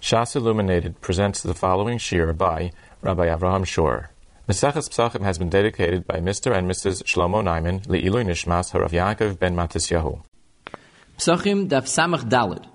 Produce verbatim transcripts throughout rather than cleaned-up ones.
Shas Illuminated presents the following shir by Rabbi Avraham Shor. Maseches Psachim has been dedicated by Mister and Missus Shlomo Naiman Le'ilui Nishmas Harav Yaakov ben Matisyahu. Psachim Daf Samach Daled.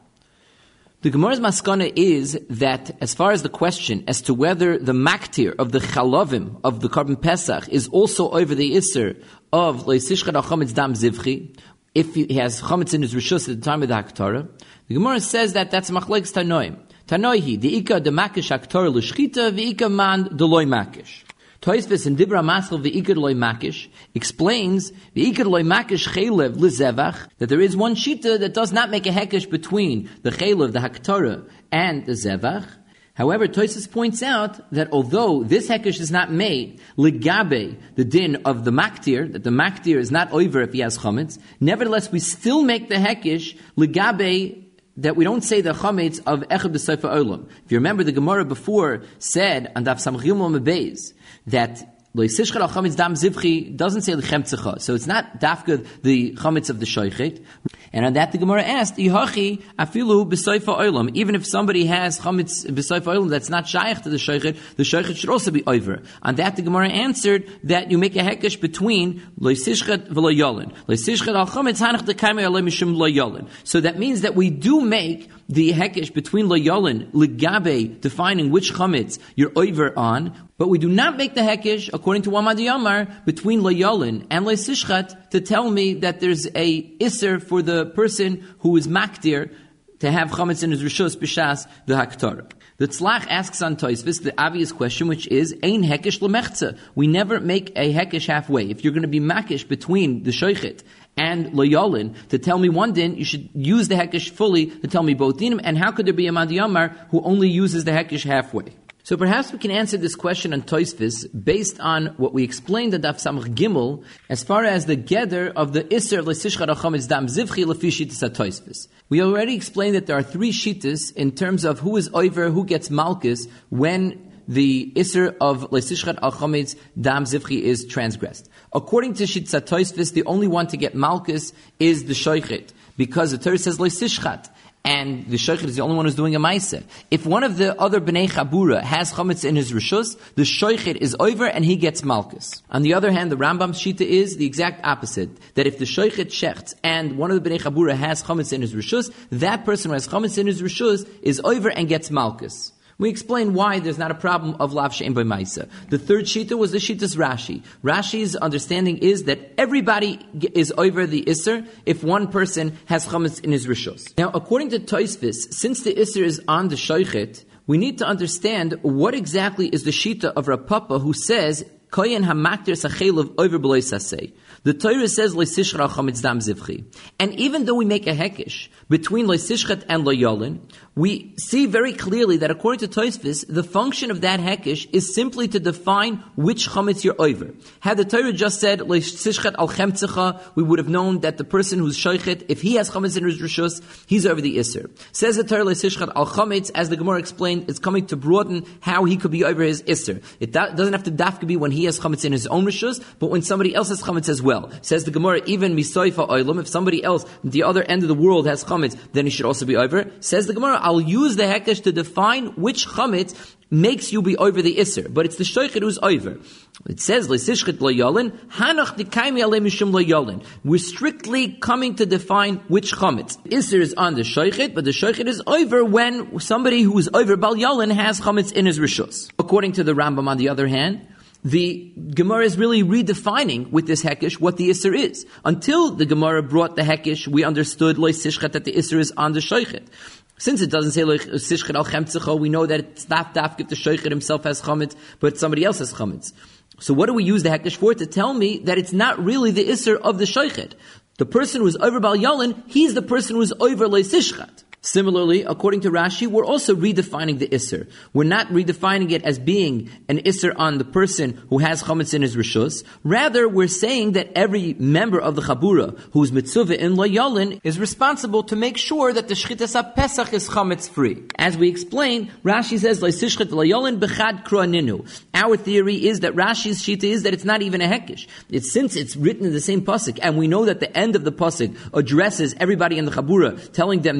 The Gemara's maskana is that, as far as the question as to whether the maktir of the chalavim of the Korban Pesach is also over the Isser of Leisishchat al Chometz Dam Zivchi, if he has Chometz in his Rishus at the time of the Haktorah, the Gemara says that that's Machlekes Tanoim. Tanoihi, the Ika de Makish Haktorah L'Shchita, the Ika man de Loi Makish. Toisves in Dibra Masel the Ika de Loi Makish explains the Ika de Loi Makish Chelev L'Zevach, that there is one Shita that does not make a hekesh between the Chelev, the Haktorah, and the Zevach. However, Toisves points out that although this hekesh is not made Ligabe, the din of the Maktir, that the Maktir is not over if he has Chometz, nevertheless we still make the hekesh Ligabe, that we don't say the chametz of echad b'sofer olam. If you remember, the Gemara before said on Daf Samach Gimel Mebez that Leisishchat al chametz dam zivchi doesn't say l'chemtzecha, so it's not dafka the chametz of the shoichet. And on that the Gemara asked, Ihachi afilu b'sofer olam. Even if somebody has chametz b'sofer olam that's not shaykh to the shoichet, the shoichet should also be over. On that the Gemara answered that you make a hekesh between leisishchat v'lo yolin. Leisishchat al chametz hanach dekaimei alei mishum lo yolin. So that means that we do make the hekesh between lo yolin ligabe, defining which chametz you're over on, but we do not make the hekesh, according to Wamad Yamar, between lo yolin and lo sishchat to tell me that there's a isser for the person who is maktir to have chametz in his rishos b'shas the haktorah. The Tzlach asks on Tosfos the obvious question, which is ein hekesh lemechza. We never make a hekesh halfway. If you're going to be makish between the shoichet and lo yolin to tell me one din, you should use the hekesh fully to tell me both dinim. And how could there be a Mad Yamar who only uses the hekesh halfway? So perhaps we can answer this question on Tosfos based on what we explained at Daf Samach Gimel as far as the gather of the Isser of Leisishchat al Chometz Dam Zivchi Lefi Shitas HaTosfos. We already explained that there are three Shitas in terms of who is over, who gets Malchus when the Isser of Leisishchat al Chometz Dam Zivchi is transgressed. According to Shitas HaTosfos, the only one to get Malchus is the Shoichet, because the Torah says Leisishchat, and the shoichet is the only one who's doing a ma'aseh. If one of the other bnei chabura has chametz in his rishus, the shoichet is over and he gets malchus. On the other hand, the Rambam's shita is the exact opposite. That if the shoichet shechts and one of the bnei chabura has chametz in his rishus, that person who has chametz in his rishus is over and gets malchus. We explain why there's not a problem of lav she'en by ma'aseh. The third shita was the shita's Rashi. Rashi's understanding is that everybody is over the isser if one person has chametz in his rishos. Now, according to Tosfos, since the isser is on the shoichet, we need to understand what exactly is the shita of Rav Papa who says kohen hamaktir sachelav over b'lo saseh. The Torah says leisishchat al chametz dam zivchi, and even though we make a hekesh between leisishchat and lo yolin, we see very clearly that according to Tosfos, the function of that hekesh is simply to define which chametz you're over. Had the Torah just said leisishchat al chemtzecha, we would have known that the person who's shoichet, if he has chametz in his rishus, he's over the isser. Says the Torah leisishchat al chametz, as the Gemara explained, it's coming to broaden how he could be over his isser. It do- doesn't have to dafka be when he has chametz in his own rishus, but when somebody else has chametz as well. Well. Says the Gemara, even misoifa oilam, if somebody else, the other end of the world has chametz, then he should also be over. Says the Gemara, I'll use the hekesh to define which chametz makes you be over the isser, but it's the shoichet who's over. It says, leisishchet lo yolin, hanach dikaimi alei mishum lo yolin. We're strictly coming to define which chametz. Isser is on the shoichet, but the shoichet is over when somebody who is over bal yolin has chametz in his rishus. According to the Rambam, on the other hand, the Gemara is really redefining with this hekesh what the Isser is. Until the Gemara brought the hekesh, we understood lo sishchat that the Isser is on the shoichet. Since it doesn't say lo sishchat al chemtzecha, we know that it's not dafk if the shoichet himself has chametz, but somebody else has chametz. So what do we use the hekesh for? To tell me that it's not really the Isser of the shoichet. The person who is over bal yolin, he's the person who is over lo sishchat. Similarly, according to Rashi, we're also redefining the Isser. We're not redefining it as being an Isser on the person who has chametz in his rishus. Rather, we're saying that every member of the Chabura who's mitzvah in lo yolin is responsible to make sure that the Shchitas HaPesach is chametz free. As we explained, Rashi says, Leisishchet lo yolin b'chad kroaninu. Our theory is that Rashi's shita is that it's not even a hekesh. It's since it's written in the same pasuk, and we know that the end of the pasuk addresses everybody in the Chabura, telling them, make sure that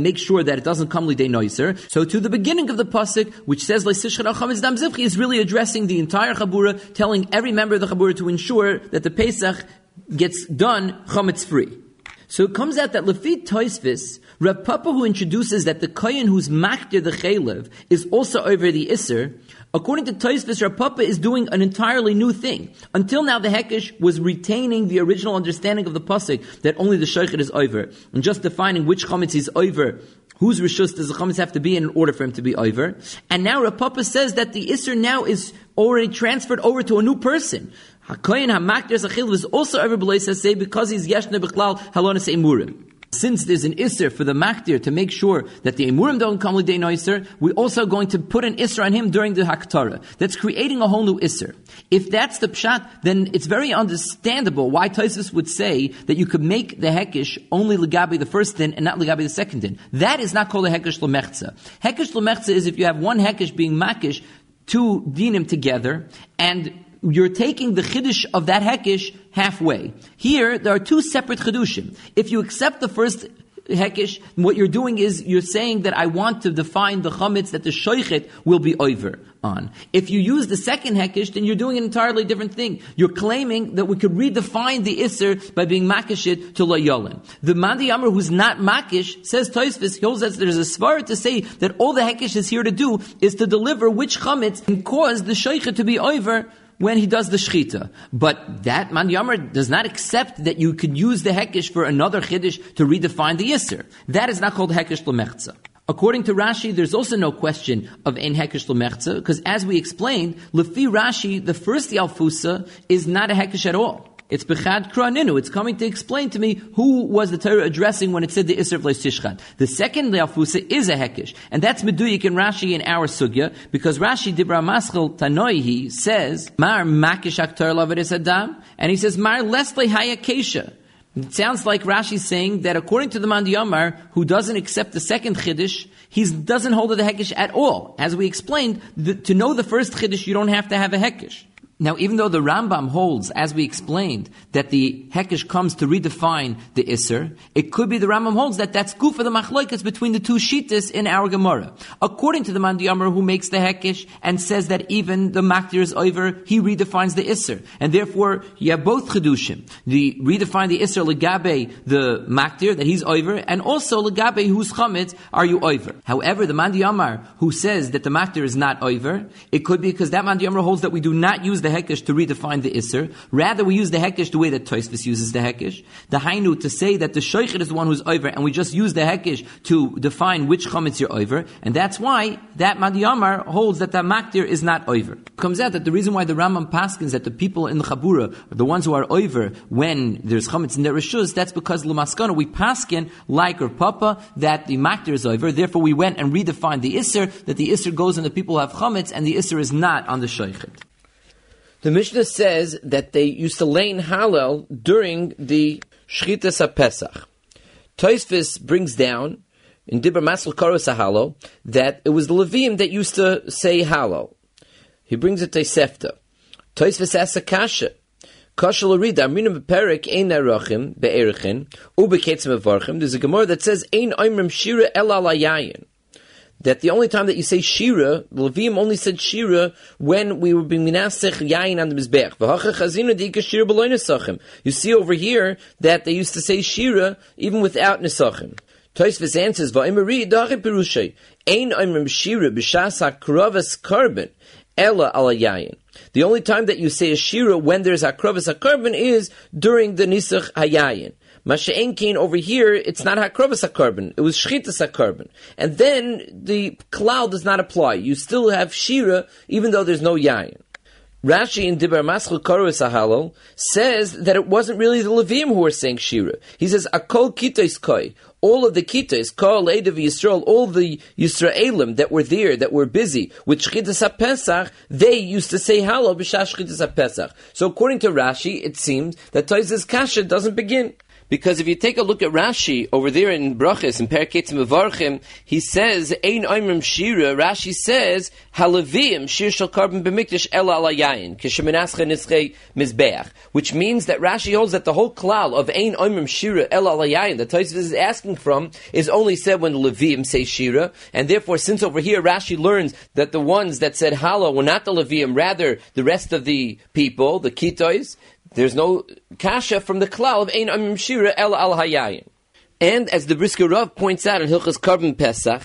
that it doesn't come lidei noiser. So to the beginning of the pasuk, which says leisishchan al chametz dam zivchi, is really addressing the entire chabura, telling every member of the chabura to ensure that the Pesach gets done chametz free. So it comes out that Lefi Tosfos, Rav Papa, who introduces that the kohen who's makdir the chaylev is also over the Isser, according to Tosfos, Rav Papa is doing an entirely new thing. Until now, the Hekesh was retaining the original understanding of the pasuk that only the shochet is over, and just defining which chametz is over, whose rishus does the chametz have to be in order for him to be over. And now Rav Papa says that the Isser now is already transferred over to a new person. HaKohen HaMakdir Zachil is also over B'lei Saseh because he's Yeshne B'chlal Halonis Emurim. Since there's an Isser for the Makdir to make sure that the Emurim don't come L'dei Noiser, we're also going to put an Isser on him during the Haktara. That's creating a whole new Isser. If that's the Pshat, then it's very understandable why Tosfos would say that you could make the Hekesh only L'gabi the first din and not L'gabi the second din. That is not called a Hekesh L'mechza. Hekesh L'mechza is if you have one Hekesh being Makish, two dinim together, and you're taking the chiddush of that hekesh halfway. Here, there are two separate chidushim. If you accept the first hekesh, what you're doing is you're saying that I want to define the chametz that the shoichet will be over on. If you use the second hekesh, then you're doing an entirely different thing. You're claiming that we could redefine the isser by being makishit to lo yolin. The Mandi Amr who's not makish says Tosfos, he holds that there's a svara to say that all the hekesh is here to do is to deliver which chametz can cause the shoichet to be over when he does the shchita. But that Man Yamar does not accept that you could use the hekesh for another chiddush to redefine the yisr. That is not called hekesh l'mechza. According to Rashi, there's also no question of ein hekesh l'mechza, because as we explained, lefi Rashi, the first Yalfusa is not a hekesh at all. It's Bechad Kraninu. It's coming to explain to me who was the Torah addressing when it said the Isser of Leisishchan. The second Leafusa is a Hekesh. And that's Meduyik in Rashi in our Sugya, because Rashi Dibra Maschel Tanoihi says, Mar Makish Aktar Laveris Adam, and he says, Mar Leslie Hayakesha. It sounds like Rashi's saying that according to the Mandi Yamar, who doesn't accept the second Chiddush, he doesn't hold the Hekesh at all. As we explained, the, to know the first Chiddush, you don't have to have a Hekesh. Now, even though the Rambam holds, as we explained, that the Hekesh comes to redefine the Isser, it could be the Rambam holds that that's good for the Machlokas between the two Shittas in our Gemara. According to the Mandi Yamar who makes the Hekesh and says that even the Makdir is over, he redefines the Isser. And therefore, you have both Chedushim. The redefine the Isser Legabe, the Makdir, that he's over, and also Legabe, whose Chametz are you over. However, the Mandi Yamar who says that the Makdir is not over, it could be because that Mandi Yamar holds that we do not use the Hekesh to redefine the Isser. Rather, we use the Hekesh the way that Tosfos uses the Hekesh. The Hainu to say that the Shoichet is the one who's over, and we just use the Hekesh to define which Chametz you're over. And that's why that Mandi Yamar holds that the Makdir is not over. It comes out that the reason why the Rambam paskins that the people in the Chabura are the ones who are over when there's Chametz in their Rishus, that's because L'maskana, we paskin like or Papa that the Makdir is over. Therefore, we went and redefined the Isser, that the Isser goes on the people who have Chametz, and the Isser is not on the Shoichet. The Mishnah says that they used to lay in Hallel during the Shchitas HaPesach. Tosfos brings down in Dibra Masel Koros HaHallel that it was the Levim that used to say Hallel. He brings it to Sefta. Tosfos asks a kasha. Kasha l'rida, Amrinim beperik ein narachim be'erichin ubeketzim avarchim. There's a Gemara that says ein oimrim shira el ala yayin. That the only time that you say Shira, the Levim only said Shira when we were being minasech yayin on the Mizbech. You see over here that they used to say Shira even without Nesachim. Tosfos answers, Va'imari dachi perushay, ein oimrim Shira b'shas ha'kravas karbon, ela ala yayin. The only time that you say a Shira when there's ha'kravas ha'karbon is during the Nisach hayayin. Masha'en Kain over here, it's not hakrovas hakarbon, it was shchitas hakarbon. And then the klal does not apply. You still have shira, even though there's no yayin. Rashi in Dibra Maschel Koros HaHallel says that it wasn't really the Levim who were saying shira. He says, Akol kitos koi. All of the kitos, Kol Eidav Yisrael, all the Yisraelim that were there, that were busy with Shchitas HaPesach, they used to say Hallel b'shas Shchitas HaPesach. So according to Rashi, it seems that Tosfos Kasha doesn't begin. Because if you take a look at Rashi over there in Brachos, in Perek Mevarchim, he says, Ein Oimrim Shira, Rashi says, Halavim Shir Shel Karban B'Mikdash Ela Ala Yayin, Kishemenascha Nitzchei Mizbeach, which means that Rashi holds that the whole klal of Ein Oimrim Shira Ela Ala Yayin, that Tosfos is asking from, is only said when the Levim say Shira, and therefore, since over here Rashi learns that the ones that said Hala were not the Levim, rather the rest of the people, the Kitois, there's no kasha from the klal of Ein Oimrim Shira El Al Hayayin. And as the Brisker Rav points out in Hilchos Karban Pesach,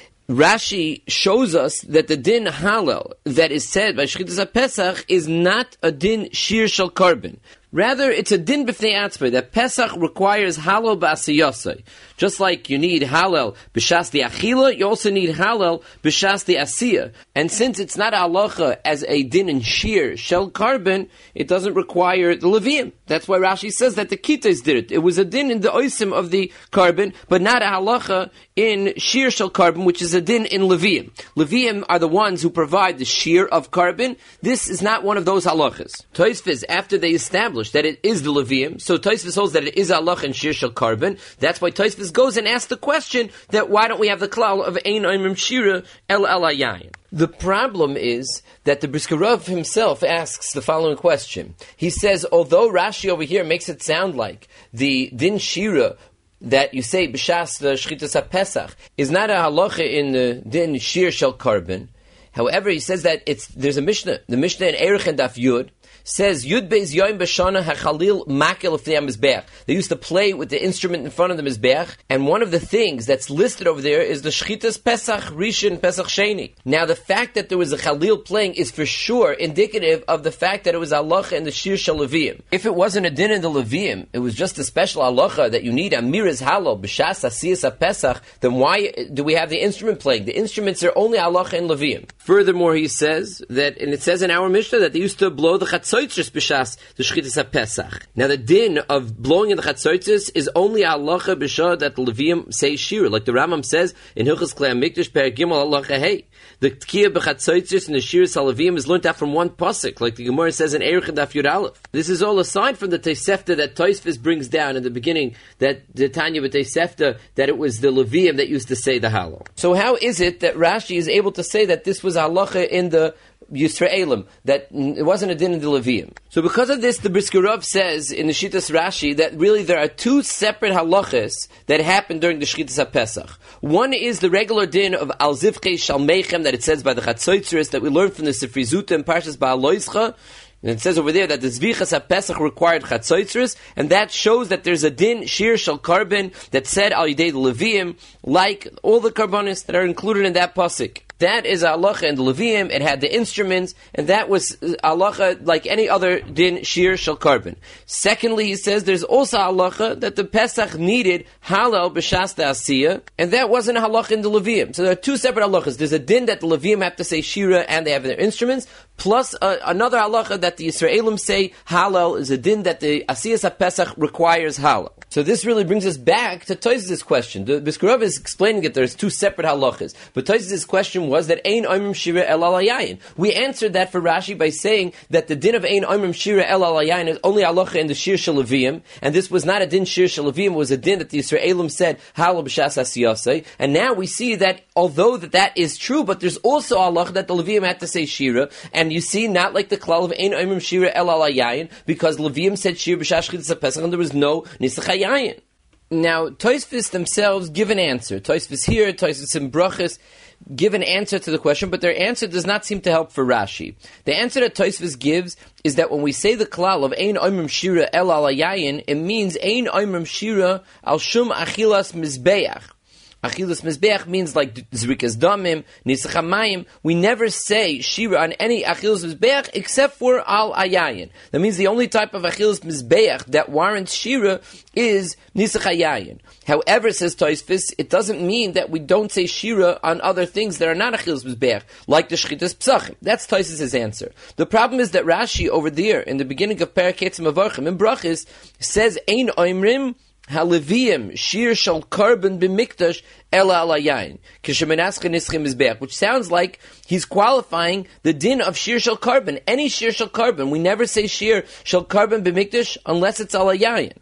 Rashi shows us that the din halal that is said by Shchitas HaPesach is not a din shir shel karban. Rather, it's a din b'fnei atzmai, that Pesach requires halal b'asiyosai. Just like you need halal b'shas the achila, you also need halal b'shas the asiyah. And since it's not halacha as a din in shir shel karban, it doesn't require the Levium. That's why Rashi says that the Kitais did it. It was a din in the oisim of the karban, but not a halacha in shir shel karban, which is a din in Levium. Levium are the ones who provide the shir of karban. This is not one of those halachas. Tosfos, after they established that it is the Levium, so Tosfos holds that it is halacha in shir shel karban. That's why Tosfos goes and asks the question that why don't we have the klal of Ein Oimrim Shira El Al Hayayin? The problem is that the Brisker Rav himself asks the following question. He says, although Rashi over here makes it sound like the din shira that you say b'shas the Shchitas HaPesach is not a halacha in the din shir shel karban. However, he says that it's there's a Mishnah, the Mishnah in Erech and Daf Yud, says Yud Beis Yoim B'Shana HaChalil Makel L'Fnei HaMizbeach. They used to play with the instrument in front of the Mizbeach, and one of the things that's listed over there is the Shchitas Pesach Rishon Pesach Sheni. Now, the fact that there was a Chalil playing is for sure indicative of the fact that it was halacha in the Shir Shel Leviim. If it wasn't a din in the Leviim, it was just a special halacha that you need Amiras Halal B'Shas Asiyas HaPesach, then why do we have the instrument playing? The instruments are only halacha in Leviim. Furthermore, he says that, and it says in our Mishnah that they used to blow the Chatzotzres b'shas the Shchitas HaPesach. Now, the din of blowing in the Chatzotzres is only halacha b'shah that the Leviim say shir, like the Rambam says in Hilchos Klei HaMikdash Perek Gimel halacha hey. The Tkiyah b'Chatzotzres and the Shiras HaLeviim is learned out from one pasuk, like the Gemara says in Erech and Daf Yud Aleph. This is all aside from the Tosefta that Tosfos brings down in the beginning, that the Tanya b'Tosefta, that it was the Leviim that used to say the halal. So how is it that Rashi is able to say that this was halacha in the Yisraelim, that it wasn't a din in the Leviim? So because of this, the Brisker Rav says in the Shitas Rashi that really there are two separate halachas that happened during the Shchitas HaPesach. One is the regular din of Al Zivchei Shalmeichem that it says by the Chatzotzres that we learned from the Sifri Zuta and Parshas Ba'aloischa. And it says over there that the Zvichas HaPesach required Chatzotzres, and that shows that there's a din shir shel karban that said Al Yidei the Leviim, like all the karbanis that are included in that pasuk. That is halacha in the Leviim. It had the instruments, and that was halacha like any other din shir shel karban. Secondly, he says there's also halacha that the Pesach needed halal b'shas the asiyah, and that wasn't a halacha in the Leviim. So there are two separate halachas. There's a din that the Leviim have to say shira and they have their instruments, plus uh, another halacha that the Yisraelim say halal is a din that the asiyas HaPesach requires halal. So this really brings us back to Tosfos' question. The Brisker Rav is explaining that there's two separate halachas, but Tosfos' question was that Ein Oimrim Shira El Al Hayayin. We answered that for Rashi by saying that the din of Ein Oimrim Shira El Al Hayayin is only halacha in the Shir Shel Leviim, and this was not a din Shir Shel Leviim, it was a din that the Yisraelim said halal b'shas asiyasei. And now we see that although that, that is true, but there's also halacha that the Leviim had to say Shira, and you see not like the klal of Ein Oimrim Shira El Al Hayayin, because Leviim said Shir b'shas Shchitas HaPesach and there was no Nisach Hayayin. Now, Tosfos themselves give an answer. Tosfos here, Tosfos in Brachos, give an answer to the question, but their answer does not seem to help for Rashi. The answer that Tosfos gives is that when we say the klal of Ein Oimrim Shira El Al Hayayin, it means Ein Oimrim Shira Al Shum Achilas Mizbeach. Achilas Mizbeach means like Zrikas Damim, Nisach HaMayim. We never say Shira on any Achilas Mizbeach except for Al Hayayin. That means the only type of Achilas Mizbeach that warrants Shira is Nisach HaYayin. However, says Tosfos, it doesn't mean that we don't say Shira on other things that are not Achilas Mizbeach, like the Shchitas Psachim. That's Tosfos' answer. The problem is that Rashi over there, in the beginning of Perek Mevarchim in Brachos, says Ein Oimrim Haleviim shir shel karban b'mikdash ela al hayayin kishemenascha nischim mizbeach, which sounds like he's qualifying the din of shir shel karban. Any shir shel karban, we never say shir shel karban b'mikdash unless it's al hayayin.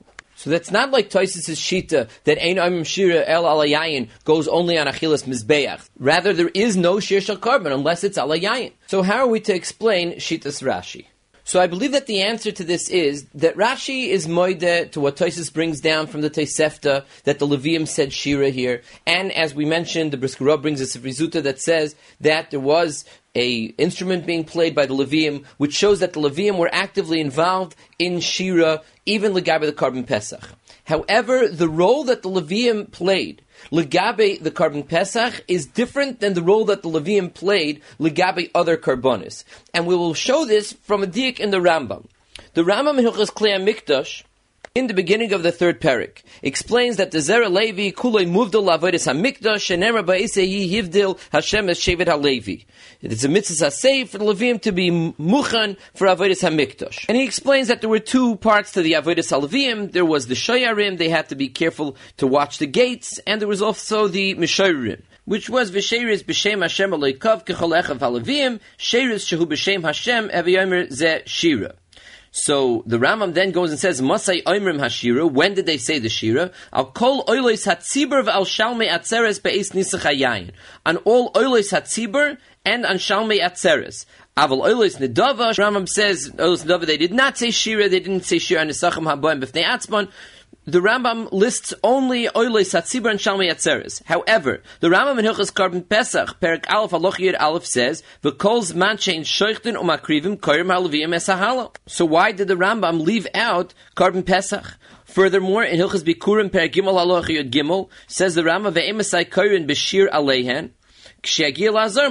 So that's not like Tosfos' Shita that Ein Oimrim Shira El Ala Yayin goes only on Achilas Mizbeach. Rather, there is no Shir Shel Karban unless it's Ala Yayin. So how are we to explain Shitas Rashi? So I believe that the answer to this is that Rashi is moide to what Tosfos brings down from the Tosefta, that the Levium said Shira here. And as we mentioned, the Brisker Rav brings us a Rizuta that says that there was a instrument being played by the Levium, which shows that the Levium were actively involved in Shira, even Legabe the Karban Pesach. However, the role that the Levium played Legabe the Karban Pesach is different than the role that the Levium played Legabe other Karbonis. And we will show this from a diak in the Rambam. The Rambam in Hilchos Klei HaMikdash, in the beginning of the third parak, explains that the Zera Levi kulei muvdil la'avodas hamikdash shenemar ba'isei hivdil Hashem es shevet halevi. It is a mitzvah asay for the Levim to be muchan for avodas hamikdash. And he explains that there were two parts to the avodas halevim. There was the shoyarim; they had to be careful to watch the gates, and there was also the mishoyarim, which was v'sheiris b'shem Hashem aleikav kechol echav halevim, sheiris shehu b'shem Hashem eviyomer ze shira. So the Rambam then goes and says, Masai Oimrim Hashira, when did they say the Shira? Al kol oilos hatzibur v'al shalmei atzeres be'es nisach hayayin. On all oilos hatzibur and on shalmei atzeres. Aval oilos nedava, Rambam says, oilos nedava, they did not say Shira, they didn't say Shira, and nisachim haboim b'fnei atzman. The Rambam lists only oilos hatzibur and shalmei atzeres. However, the Rambam in Hilchos Karban Pesach, Perak Aleph Halacha Yud Aleph says, "V'kol zman shein shochten umakrivim koyrim haLevim es hahalo." So why did the Rambam leave out Karban Pesach? Furthermore, in Hilchos Bikurim Perak Gimel Halacha Yud Gimel says the Rambam ve'emasai koyrin b'shir aleihen. There was the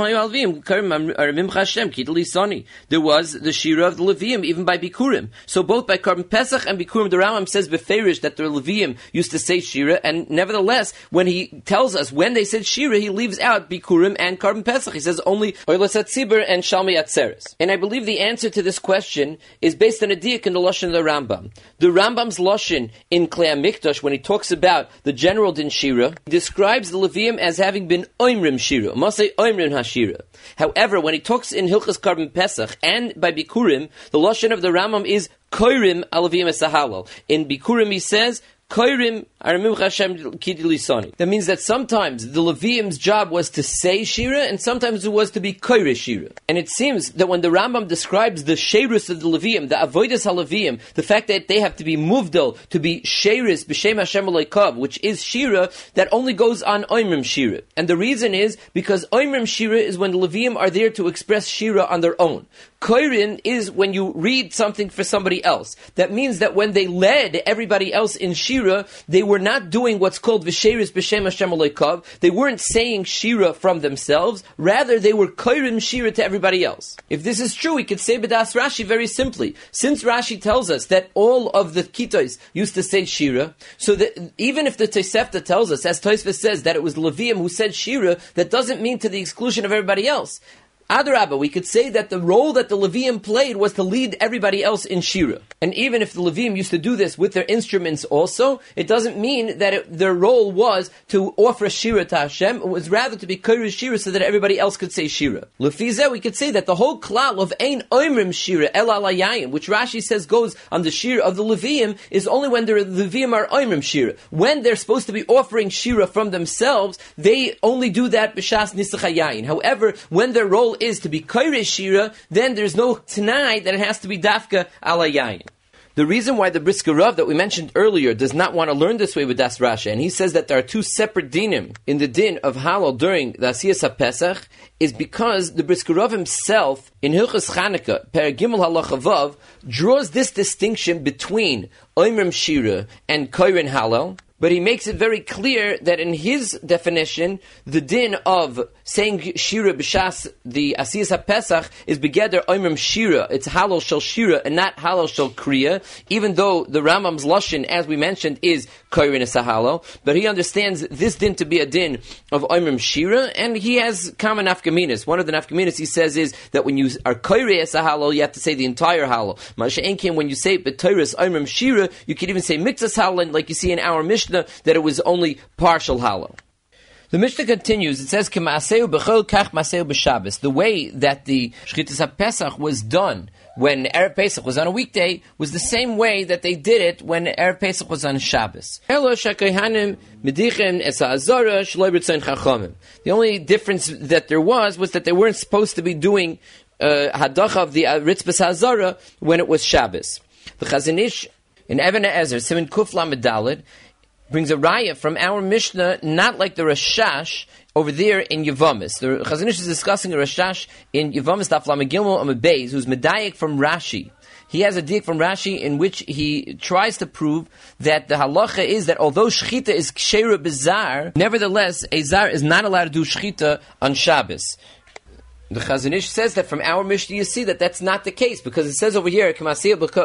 Shira of the Levium, even by Bikurim. So both by Karban Pesach and Bikurim, the Rambam says beferish that the Levium used to say Shira, and nevertheless, when he tells us when they said Shira, he leaves out Bikurim and Karban Pesach. He says only Oilas Hatzibur and Shalmei Atzeres. And I believe the answer to this question is based on a diak in the Lashon of the Rambam. The Rambam's Lashon in Klei HaMikdash, when he talks about the general din Shira, he describes the Levium as having been Oimrim Shira, Masei Oimrim Hashira. However, when he talks in Hilchos Karban Pesach and by Bikurim, the Lashon of the Rambam is Koirim Alavim Esahalal. In Bikurim he says, Koirim Aramim Hashem Kidilisani. That means that sometimes the Levium's job was to say Shira, and sometimes it was to be Koire Shira. And it seems that when the Rambam describes the Sheirus of the Levium, the Avodas HaLevium, the fact that they have to be Muvdal, to be Sheiris B'Shem Hashem Aleikav, which is Shira, that only goes on Oimrim Shira. And the reason is because Oimrim Shira is when the Levium are there to express Shira on their own. Koirin is when you read something for somebody else. That means that when they led everybody else in Shira, they were not doing what's called V'sheiris B'Shem Hashem Aleikav. They weren't saying Shira from themselves. Rather, they were Koirim Shira to everybody else. If this is true, we could say B'das Rashi very simply. Since Rashi tells us that all of the Kitos used to say Shira, so that even if the Tosefta tells us, as Tosfos says, that it was Levium who said Shira, that doesn't mean to the exclusion of everybody else. Adarabba, we could say that the role that the Levium played was to lead everybody else in Shira. And even if the Levium used to do this with their instruments also, it doesn't mean that it, their role was to offer Shira to Hashem. It was rather to be Koirish Shira so that everybody else could say Shira. Lefizeh, we could say that the whole klal of Ein Oimrim Shira El Alayayim, which Rashi says goes on the Shira of the Levium, is only when the Levium are Oimrim Shira. When they're supposed to be offering Shira from themselves, they only do that b'shas nisach hayayin. However, when their role is to be Koirish Shira, then there's no Tanai that it has to be Dafka Alayayin. The reason why the Brisker Rav that we mentioned earlier does not want to learn this way with Das Rashi, and he says that there are two separate dinim in the din of halal during the Asiyas HaPesach, is because the Brisker Rav himself, in Hilchos Chanukah, Per Gimel Halacha Vav, draws this distinction between Oimrim Shira and Koirin Halal, but he makes it very clear that in his definition, the din of saying Shira b'shas the Asiyas HaPesach is begeder Oimrim Shira. It's halal shel Shira and not halal shel Kriya, even though the Rambam's Lashon, as we mentioned, is Koirin Esahalo. But he understands this din to be a din of Oimrim Shira, and he has common nafkaminas. One of the nafkaminas he says is that when you are Koirin Esahalo, you have to say the entire halal. Masha'enkim, when you say B'Toras Oimrim Shira, you can even say Mikzas halal, like you see in our Mishnah, that it was only partial halal. The Mishnah continues, it says, K'ma'aseu b'chol kach ma'aseu b'Shabbos. The way that the Shchitas HaPesach was done when Erev Pesach was on a weekday was the same way that they did it when Erev Pesach was on Shabbos. The only difference that there was was that they weren't supposed to be doing uh, hadacha of the uh, Ritzbas Hazara when it was Shabbos. The Chazon Ish in Even Ezer, Siman Kuf Lamed Daled, brings a raya from our Mishnah, not like the Rashash over there in Yevamis. The Chazon Ish is discussing a Rashash in Yevamis Daf Lamed Gimel Amud Beis, who's medayek from Rashi. He has a dik from Rashi in which he tries to prove that the halacha is that although shchita is ksheira bizar, nevertheless a zar is not allowed to do shchita on Shabbos. The Chazon Ish says that from our Mishnah you see that that's not the case, because it says over here, and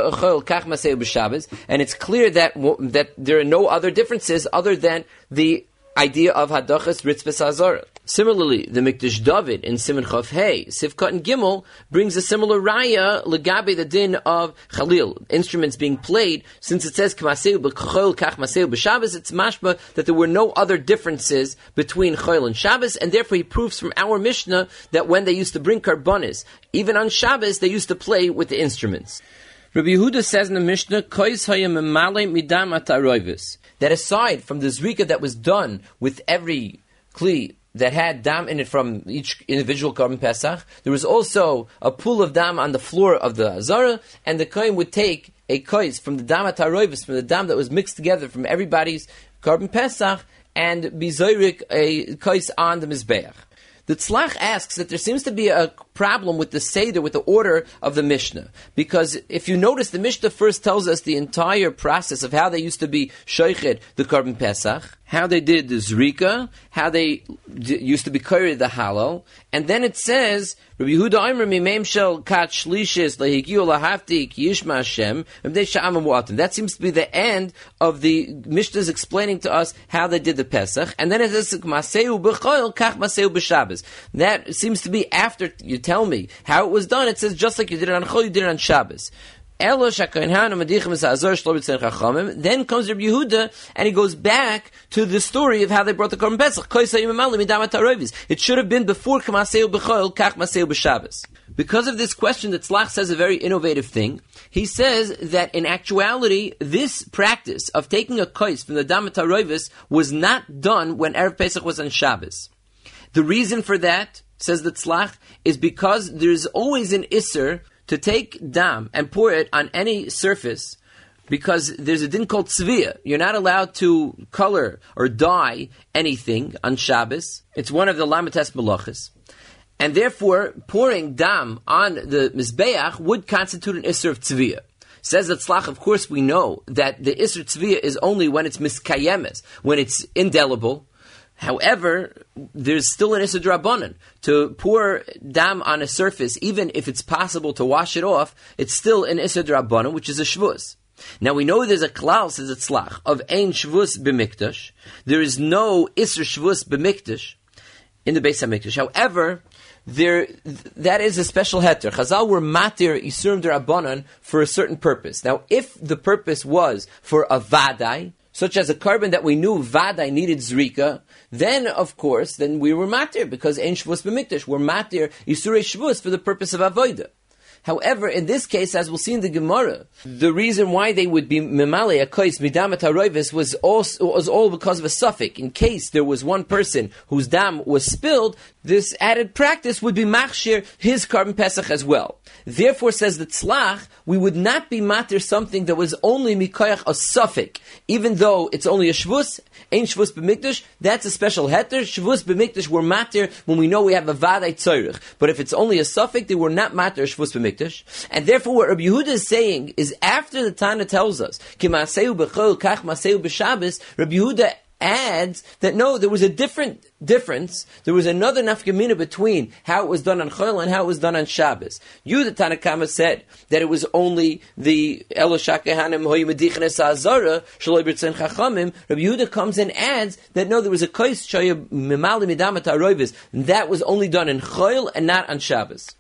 it's clear that that there are no other differences other than the idea of hadachas ritzbas hazara. Similarly, the Mikdash David in Siman Chav Hey, Sivkot and Gimel, brings a similar raya legabe the din of Chalil, instruments being played. Since it says K'maseu b'chol kach maseu b'Shabbos, it's mashma that there were no other differences between Chol and Shabbos, and therefore he proves from our Mishnah that when they used to bring karbanis, even on Shabbos, they used to play with the instruments. Rabbi Yehuda says in the Mishnah, Kois hayem memale midam ataroivis, that aside from the zrika that was done with every kli that had dam in it from each individual Korban Pesach, there was also a pool of dam on the floor of the Azara, and the kohen would take a kois from the dam ataroivis, from the dam that was mixed together from everybody's Korban Pesach, and be zoyrik a kois on the Mizbeach. The Tzlach asks that there seems to be a problem with the Seder, with the order of the Mishnah. Because if you notice, the Mishnah first tells us the entire process of how they used to be shoiched the Korban Pesach, how they did the Zrika, how they d- used to be Koyred the Halal, and then it says, Rabbi Yehuda Omer Mimem Shel Kat Shlishis Lehigiu Lahaftik Yishma Hashem V'mdei Sha'am Mu'atim. That seems to be the end of the Mishnah's explaining to us how they did the Pesach, and then it says Maseu B'Choil Kach Maseu B'Shabbos. That seems to be after you tell me how it was done. It says just like you did it on Chol, you did it on Shabbos. Then comes Rabbi Yehuda, and he goes back to the story of how they brought the Korban Pesach. It should have been before K'maseu B'Choil, Kach Maseu B'Shabbos. Because of this question, the Tzlach says a very innovative thing. He says that in actuality, this practice of taking a kois from the Damat HaRoivis was not done when Erev Pesach was on Shabbos. The reason for that, says the Tzlach, is because there's always an Isser to take dam and pour it on any surface, because there's a din called tzviya. You're not allowed to color or dye anything on Shabbos. It's one of the lamites melachos. And therefore, pouring dam on the mizbeach would constitute an isser of tzviya. Says the Tzlach, of course we know that the isser tzviya is only when it's miskayemes, when it's indelible. However, there's still an Issa Drabanan. To pour dam on a surface, even if it's possible to wash it off, it's still an Issa Drabanan, which is a Shvus. Now we know there's a klal, says the Tzlach, of Ein Shvus b'Mikdash. There is no Issa Shvus b'Mikdash in the Beis HaMikdash. However, there that is a special heter. Chazal were matir Isurim Drabanan for a certain purpose. Now, if the purpose was for a vadai, such as a carbon that we knew vadai needed zrika, then of course, then we were matir, because ein shvus b'mikdash, we're matir isurei shvus for the purpose of avodah. However, in this case, as we'll see in the Gemara, the reason why they would be memale a kois midamat haroivis was also was all because of a suffix. In case there was one person whose dam was spilled, this added practice would be machshir his Korban Pesach as well. Therefore, says the Tzlach, we would not be matir something that was only mikoyach a suffix, even though it's only a shvus, ain't shvus b'mikdash. That's a special heter. Shvus b'mikdash we're matir when we know we have a vadai tzorich. But if it's only a suffix, they were not matir shvus b'mikdash. And therefore, what Rabbi Yehuda is saying is, after the Tana tells us ki maseu b'chol kach maseu b'Shabbos, Rabbi Yehuda adds that no, there was a different difference. There was another nafkamina between how it was done on Chol and how it was done on Shabbos. You, the Tanakama, said that it was only the Eloshakahanim hoy medichnes azara shaloi b'tzein chachamim. Rabbi Yehuda comes and adds that no, there was a kois shaya mimali midamat haroivis, and that was only done in Chol and not on Shabbos.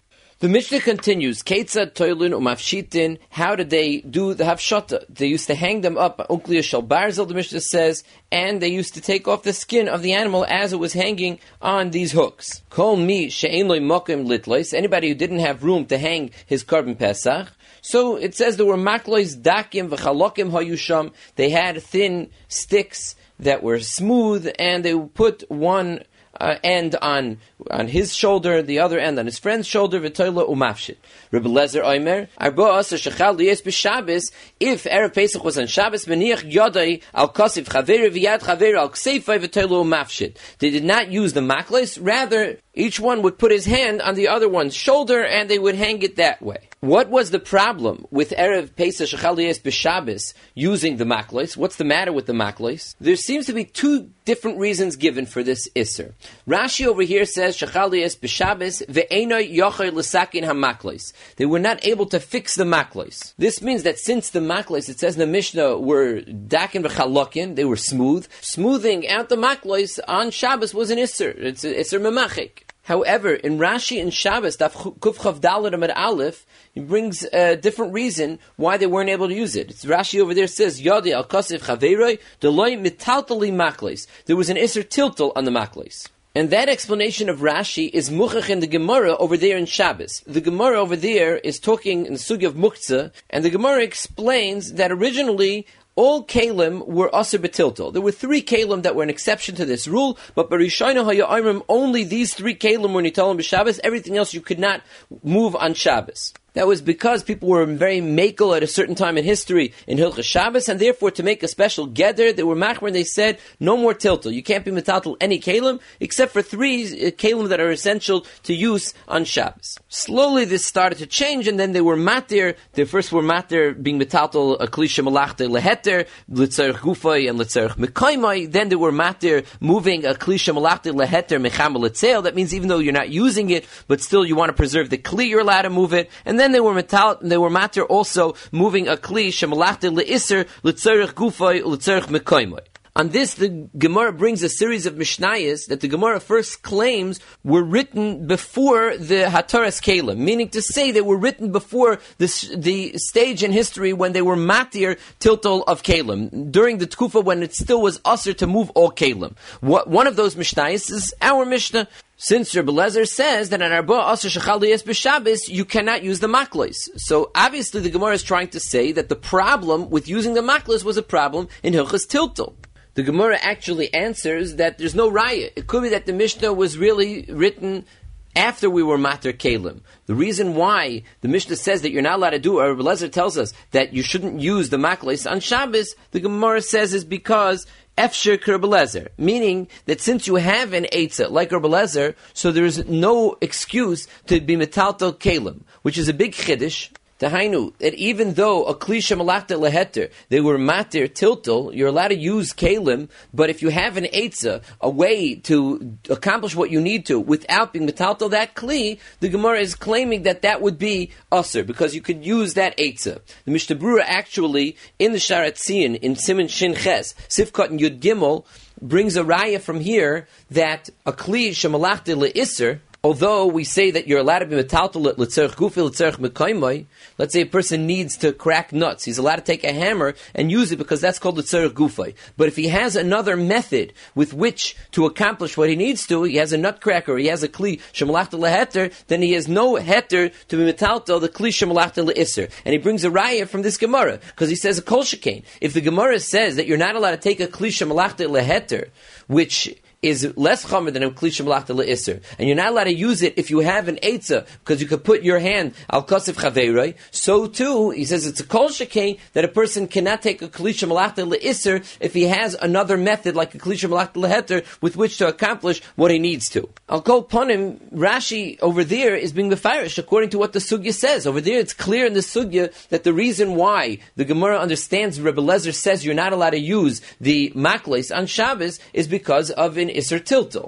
The Mishnah continues, Ketzad toilun umafshitin, how did they do the hafshata? They used to hang them up, unkliya shel barzel, the Mishnah says, and they used to take off the skin of the animal as it was hanging on these hooks. Kol mi she'ein loy mokim litlois, anybody who didn't have room to hang his Korban Pesach. So it says there were maklois dakim v'chalokim hayusham, they had thin sticks that were smooth, and they put one Uh, end on on his shoulder, the other end on his friend's shoulder. V'toila umafshit. Rebbe Lezer Omer, Arba Asa Shechal Liyes b'Shabbos. If Erev Pesach was on Shabbos, Meniach Yodai al Kosif Chaveri v'Yad Chaveri al Ksefai v'toila umafshit. They did not use the makles. Rather, each one would put his hand on the other one's shoulder, and they would hang it that way. What was the problem with Erev Pesach Shechal Liyes b'Shabbos using the makles? What's the matter with the makles? There seems to be two different reasons given for this isser. Rashi over here says Shechal Liyes b'Shabbos ve'enoi yocher l'sakin hamakles. They were not able to fix the makles. This means that since the makles, it says in the Mishnah, were dakin v'chalokin, they were smooth. Smoothing out the makles on Shabbos was an isser. It's an isser memachik. However, in Rashi and Shabbos, Daf Kuf Chav Daled Amud Aleph, he brings a different reason why they weren't able to use it. It's Rashi over there says, Yodi al Kosif Chaveroi, Deloi Mitaltali Makles. There was an Isser Tiltal on the Makles. And that explanation of Rashi is Muchach in the Gemara over there in Shabbos. The Gemara over there is talking in the Sugi of Muktzah, and the Gemara explains that originally all kalim were aser betiltal. There were three kalim that were an exception to this rule, but Barishayna Haya'imrim, only these three kalim were nitalim b'Shabbos. Everything else you could not move on Shabbos. That was because people were very makel at a certain time in history in Hilchas Shabbos, and therefore to make a special geder, they were machmer and they said, no more tiltal. You can't be metaltal any kalim, except for three kalim that are essential to use on Shabbos. Slowly this started to change, and then they were matir. They first were matir, being metaltal, a klisha malachte leheter, litzerch gufay and litzerch mekaymai. Then they were matir, moving a klisha malachte leheter mecham letzeil. That means even though you're not using it, but still you want to preserve the kli, you're allowed to move it. And then they were metal, they were matter also moving a kli shemalachte leisser letzerich gufay letzerich mekoymay. On this, the Gemara brings a series of Mishnayos that the Gemara first claims were written before the Hataras Kalim, meaning to say they were written before this, the stage in history when they were matir tiltol of Kalim, during the Tkufa when it still was usher to move all Kalim. What, one of those Mishnayos is our Mishnah. Since Rebbe Lezer says that an arba asher shechal liyes b'Shabbos, you cannot use the maklos. So obviously the Gemara is trying to say that the problem with using the maklos was a problem in Hilchas Tiltal. The Gemara actually answers that there's no raya. It could be that the Mishnah was really written after we were mater kalim. The reason why the Mishnah says that you're not allowed to do, or Rebbe Lezer tells us that you shouldn't use the maklos on Shabbos, the Gemara says is because Efshir Rebbe Lezer, meaning that since you have an Eitzah like Rebbe Lezer, so there is no excuse to be metaltal kalim, which is a big chiddush. Tahainu, that even though a klisha malachta leheter, they were matir tiltal, you're allowed to use kalim, but if you have an eitzah, a way to accomplish what you need to without being metaltal that kli, the Gemara is claiming that that would be usr, because you could use that eitzah. The Mishnah Brura actually, in the Sharat Tzion, in Siman Shin Ches, Sifkat and Yud Gimel, brings a raya from here that a kli shemalachta leisser, although we say that you're allowed to be metaltal l'tzerch gufi l'tzerch mekaymai, let's say a person needs to crack nuts, he's allowed to take a hammer and use it because that's called l'tzerch gufay. But if he has another method with which to accomplish what he needs to, he has a nutcracker, he has a kli shemalachta leheter, then he has no heter to be metaltal the kli shemalachta leisser. And he brings a raya from this Gemara because he says a kol shekain. If the Gemara says that you're not allowed to take a kli shemalachta leheter, which is less chomer than a kli shemalachta leisser, and you're not allowed to use it if you have an eitzah, because you could put your hand al kosef chaveiroi. So too, he says it's a kol shekain that a person cannot take a kli shemalachta leisser if he has another method like a kli shemalachta leheter with which to accomplish what he needs to. Al kol ponim, Rashi over there is being mefarish according to what the sugya says. Over there, it's clear in the sugya that the reason why the Gemara understands Rebbe Lezer says you're not allowed to use the makles on Shabbos is because of an Isser Tiltal.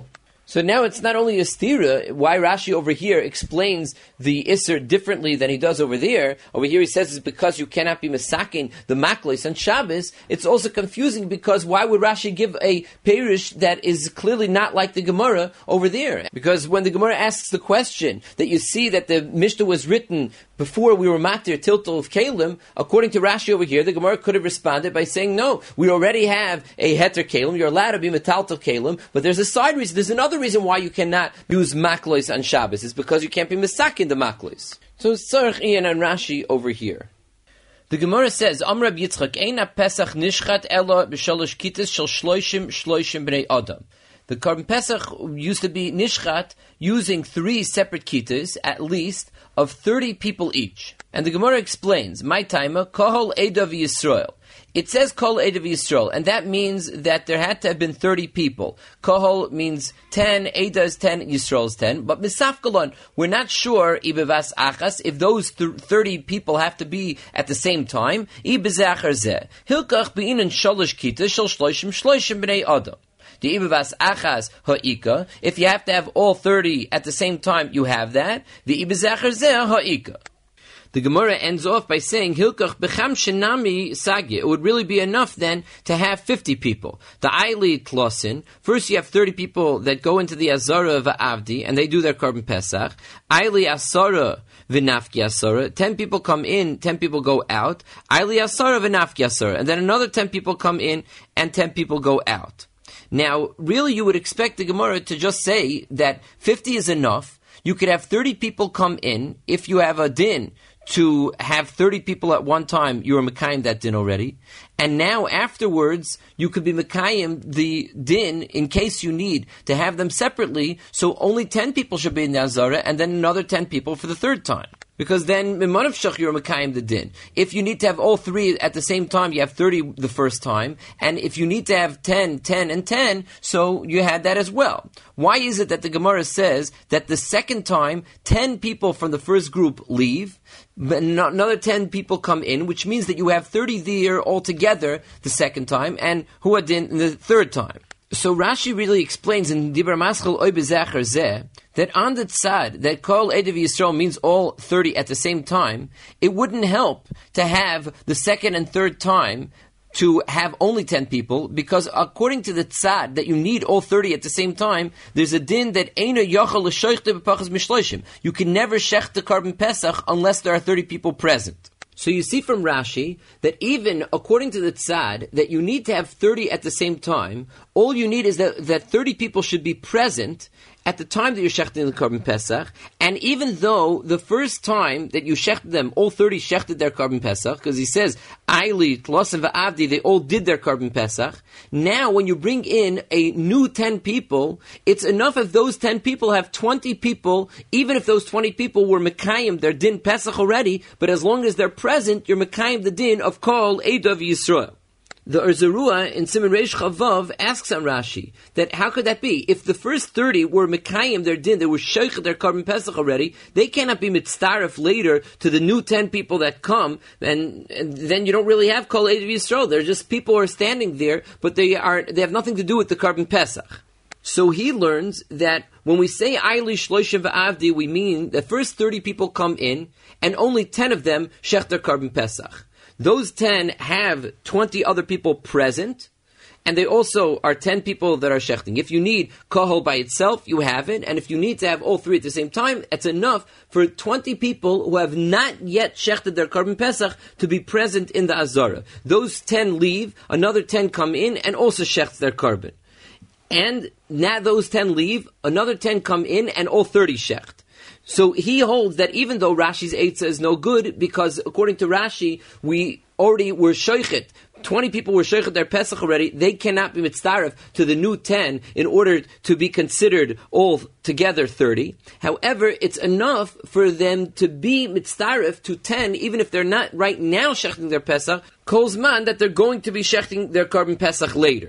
So now it's not only a stira, why Rashi over here explains the Isser differently than he does over there. Over here he says it's because you cannot be masakin the maklis on Shabbos. It's also confusing because why would Rashi give a perish that is clearly not like the Gemara over there? Because when the Gemara asks the question that you see that the Mishnah was written before we were matir tiltal of kalim, according to Rashi over here, the Gemara could have responded by saying, no, we already have a heter kalim, you're allowed to be metaltal kalim, but there's a side reason, there's another reason why you cannot use maklois on Shabbos, is because you can't be mesakin the maklois. So it's tzarech iyan on Rashi over here. The Gemara says, Amr Rab Yitzchak, Eina Pesach nishchat ela b'shalosh kitas shel shloishim shloishim b'nei Adam. The Karban Pesach used to be nishchat using three separate kitas, at least, of thirty people each. And the Gemara explains, my timer, Kohol Edav Yisrael. It says Kol Edav Yisrael, and that means that there had to have been thirty people. Kohol means ten, Eda is ten, Yisrael is ten. But Misafkalon, we're not sure, Ibevas Achas, if those th- thirty people have to be at the same time. Ibezachar zeh. Hilkach be'inan sholosh kita shel shloishim shloishim b'nei Adam. The ibavas achas ha'ika. If you have to have all thirty at the same time, you have that. The ibazachar zeh ha'ika. The Gemara ends off by saying, Hilkach b'cham shenami sagi. It would really be enough then to have fifty people. The Aili Tlosin, first you have thirty people that go into the Azara of Avdi, and they do their Karban Pesach. Aili Asara v'nafki Asara. Ten people come in, ten people go out. Aili Asara v'nafki Asara. And then another ten people come in, and ten people go out. Now, really you would expect the Gemara to just say that fifty is enough. You could have thirty people come in. If you have a din to have thirty people at one time, you are Mekayim that din already. And now afterwards, you could be Mekayim the din in case you need to have them separately, so only ten people should be in the Azara, and then another ten people for the third time. Because then, Mimanav Shach, you're Mekayim the din. If you need to have all three at the same time, you have thirty the first time. And if you need to have ten, ten, and ten, so you had that as well. Why is it that the Gemara says that the second time, ten people from the first group leave, but another ten people come in, which means that you have thirty there altogether the second time, and Huadin the third time? So Rashi really explains in Dibra Maschel Oy Bezacher Zeh that on the tzad that Kol Edav Yisrael means all thirty at the same time, it wouldn't help to have the second and third time to have only ten people, because according to the tzad that you need all thirty at the same time, there's a din that Eina Yochel L'Shoichte B'Pachas Mishloishim. You can never shech the Karban Pesach unless there are thirty people present. So you see from Rashi that even according to the tzad, that you need to have thirty at the same time, all you need is that, that thirty people should be present at the time that you're shechting the Karban Pesach, and even though the first time that you shechted them, all thirty shechted their Karban Pesach, because he says, Aili, Tlosim v'Avdi, they all did their Karban Pesach, now when you bring in a new ten people, it's enough if those ten people have twenty people, even if those twenty people were Mekayim, their Din Pesach already, but as long as they're present, you're Mekayim the Din of Kol Edav Yisrael. The Urzarua in Siman Reish Chavav asks on Rashi that how could that be? If the first thirty were Mekayim their din, they were Sheikh their Karban Pesach already, they cannot be mitzaref later to the new ten people that come, and, and then you don't really have Kol Edav Yisrael. They're just people who are standing there, but they are they have nothing to do with the Karban Pesach. So he learns that when we say Aili Shloishim v'Avdi, we mean the first thirty people come in, and only ten of them Sheikh their Karban Pesach. Those ten have twenty other people present, and they also are ten people that are shechting. If you need kohol by itself, you have it, and if you need to have all three at the same time, it's enough for twenty people who have not yet shechted their Karban Pesach to be present in the Azara. Those ten leave, another ten come in, and also shecht their Karban. And now those ten leave, another ten come in, and all thirty shecht. So he holds that even though Rashi's Eitzah is no good, because according to Rashi, we already were shoichet. twenty people were shoichet their Pesach already, they cannot be mitzaref to the new ten in order to be considered all together thirty. However, it's enough for them to be mitzaref to ten, even if they're not right now shechting their Pesach, kol zman that they're going to be shechting their Karban Pesach later.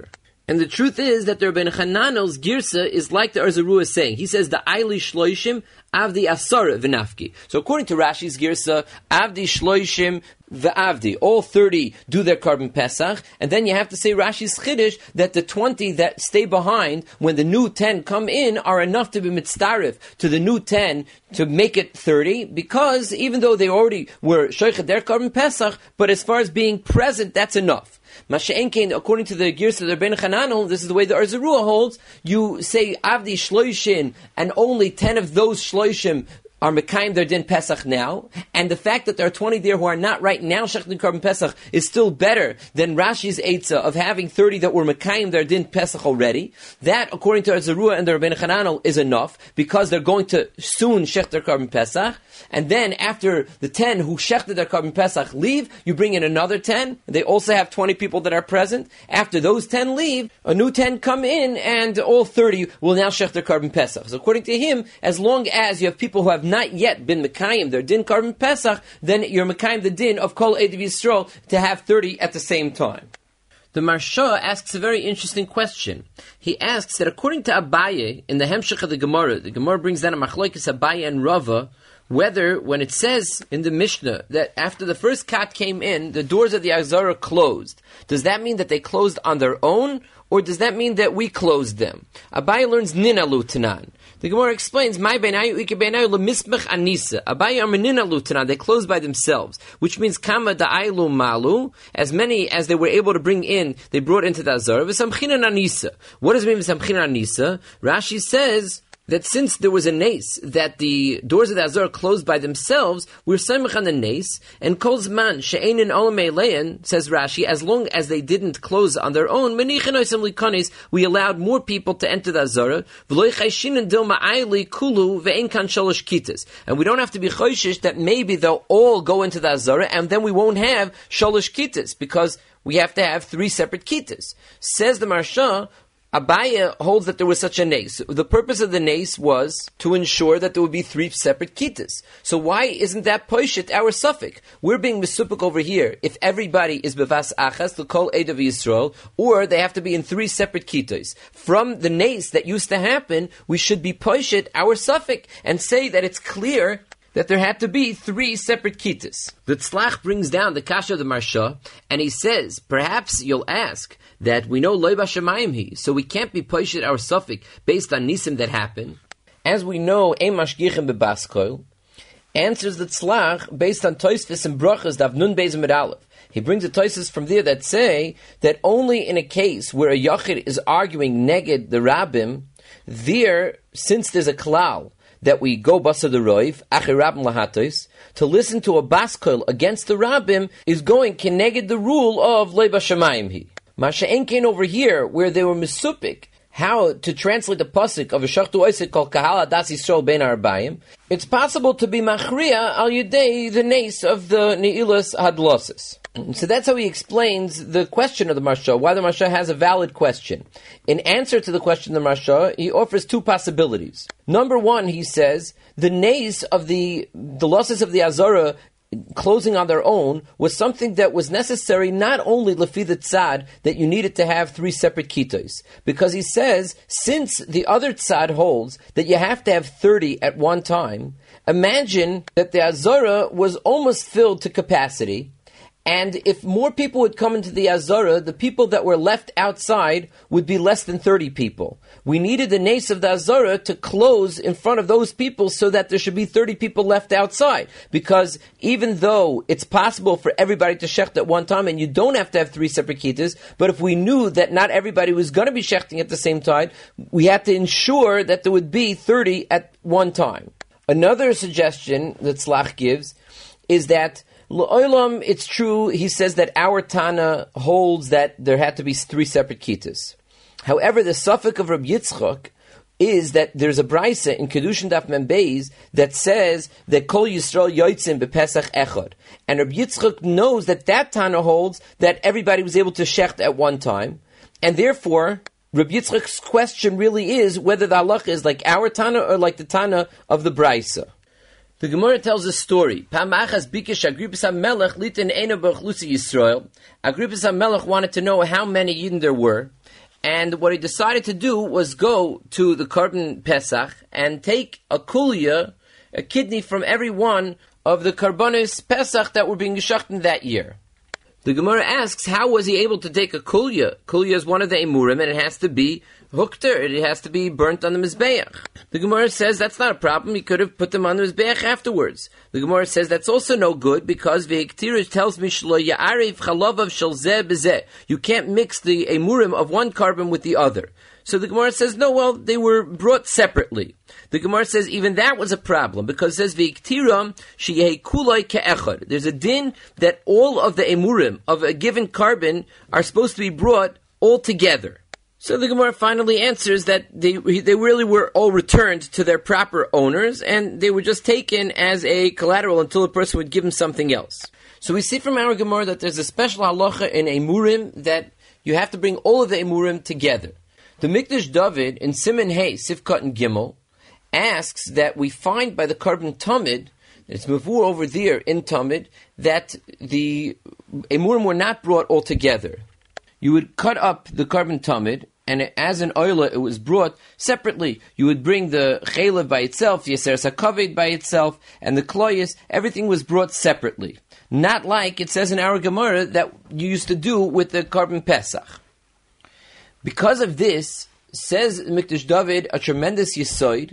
And the truth is that the Rabbeinu Hananel's girsa is like the Arzarua is saying. He says the Aili Shloishim Avdi Asara V'nafki. So according to Rashi's girsa, Avdi Shloishim V'avdi, all thirty do their Karban Pesach, and then you have to say Rashi's Chiddush that the twenty that stay behind when the new ten come in are enough to be mitzdarif to the new ten to make it thirty, because even though they already were Shoichet their Karban Pesach, but as far as being present, that's enough. Masha'enkein, according to the Girsa of the Rebbeinu Hananel, this is the way the Arzarua holds, you say Avdi Shloishin, and only ten of those Shloishim are Mekayim their din Pesach now, and the fact that there are twenty there who are not right now Shechting Karban Pesach is still better than Rashi's Eitzah of having thirty that were Mekayim their din Pesach already. That, according to Arzarua and the Rebbeinu Hananel, is enough, because they're going to soon Shech their Karban Pesach, and then after the ten who shechted their Karban Pesach leave, you bring in another ten. They also have twenty people that are present. After those ten leave, a new ten come in, and all thirty will now shech their Karban Pesach. So according to him, as long as you have people who have not yet been Mekayim their din Karban Pesach, then you're Mekayim the din of Kol Eid Yisrael to have thirty at the same time. The Marsha asks a very interesting question. He asks that according to Abaye, in the Hemshech of the Gemara, the Gemara brings down a Machlokes Abaye and Rava, whether when it says in the Mishnah that after the first cat came in, the doors of the Azara closed, does that mean that they closed on their own, or does that mean that we closed them? Abaye learns Nina Lutanan. The Gemara explains, "My benayu ike benayu lemismech anisa." Abaye are menina lutanan. They closed by themselves, which means kama da'aylu malu. As many as they were able to bring in, they brought into the Azara. V'samchinan anisa. What does it mean v'samchinan anisa? Rashi says that since there was a nace, that the doors of the Azor closed by themselves, we're samech on the nace, and kol zman she'einin olamei lein, says Rashi, as long as they didn't close on their own, menichin oisem likonis, we allowed more people to enter the Azor, v'loi chayshin dil ma'ayli kulu ve'ein kan shalosh kitas. And we don't have to be choishish that maybe they'll all go into the Azor, and then we won't have shalosh kitas, because we have to have three separate kitas. Says the Marsha, Abaye holds that there was such a nace. The purpose of the nace was to ensure that there would be three separate kitas. So why isn't that poishit our suffix? We're being misupik over here. If everybody is bevas achas, the kol eid of Yisrael, or they have to be in three separate kitas. From the nace that used to happen, we should be poishit our suffix and say that it's clear that there had to be three separate kitas. The Tzlach brings down the kasha of the Marsha, and he says, perhaps you'll ask that we know loy b'shamayim hi, so we can't be poishit our suffix based on nisim that happen. As we know, ein mashgichim bebaskoil, answers the Tzlach based on Tosfos and Brachas Dav Nun Beis Amud Aleph. He brings a Tosfos from there that say that only in a case where a yachid is arguing neged the rabbim, there, since there's a klal, that we go basa the roiv, acher rabbim lahatos, to listen to a baskoil against the rabbim is going keneged the rule of loy b'shamayim hi. Masha'en came over here, where they were misupik, how to translate the pasuk of a shachtu oisik called kahal adas Yisrael ben arbayim. It's possible to be machria al yedei the nace of the neilas hadlosis. So that's how he explains the question of the Marsha, why the Marsha has a valid question. In answer to the question of the Marsha, he offers two possibilities. Number one, he says, the nace of the, the losses of the Azara closing on their own was something that was necessary not only lefi the tzad, that you needed to have three separate kitos. Because he says, since the other tzad holds that you have to have thirty at one time, imagine that the Azara was almost filled to capacity, and if more people would come into the Azara, the people that were left outside would be less than thirty people. We needed the nace of the Azara to close in front of those people so that there should be thirty people left outside. Because even though it's possible for everybody to shecht at one time, and you don't have to have three separate kitas, but if we knew that not everybody was going to be shechting at the same time, we had to ensure that there would be thirty at one time. Another suggestion that Tzlach gives is that L'olam, it's true, he says that our Tana holds that there had to be three separate kitas. However, the suffix of Rabbi Yitzchak is that there's a brisa in Kedushin Daf Mem Beis that says that Kol Yisrael Yotzim BePesach Echad. And Rabbi Yitzchak knows that that Tana holds that everybody was able to shecht at one time. And therefore, Rabbi Yitzchak's question really is whether the halacha is like our Tana or like the Tana of the brisa. The Gemara tells a story. Pamachas bikesh Agrippus HaMelech litin eina b'chlusi Yisrael. Agrippus HaMelech wanted to know how many Yidden there were, And what he decided to do was go to the Korban Pesach and take a kulya, a kidney from every one of the Korbanos Pesach that were being geshachten that year. The Gemara asks, how was he able to take a kulya? Kulya is one of the emurim, and it has to be hukter, it has to be burnt on the Mizbeach. The Gemara says that's not a problem, he could have put them on the Mizbeach afterwards. The Gemara says that's also no good, because Ve'iktirah tells me, Shlo ya'arev chalovav shel zeh b'zeh. You can't mix the emurim of one carbon with the other. So the Gemara says, no, well, they were brought separately. The Gemara says even that was a problem, because it says, V'iktiram sheyeh kuloi ke'echad. There's a din that all of the emurim of a given carbon are supposed to be brought all together. So the Gemara finally answers that they they really were all returned to their proper owners, and they were just taken as a collateral until a person would give them something else. So we see from our Gemara that there's a special halacha in emurim that you have to bring all of the emurim together. The Mikdash David in Siman Hey, Sifkat and Gimel, asks that we find by the Korban Tamid, it's mavur over there in Tamid, that the emurim were not brought all together. You would cut up the Korban Tamid, and as an oila, it was brought separately. You would bring the chaylev by itself, Yeser Sakaved by itself, and the kloyes, everything was brought separately. Not like it says in our Gemara that you used to do with the Korban Pesach. Because of this, says Mikdash David a tremendous yisoid,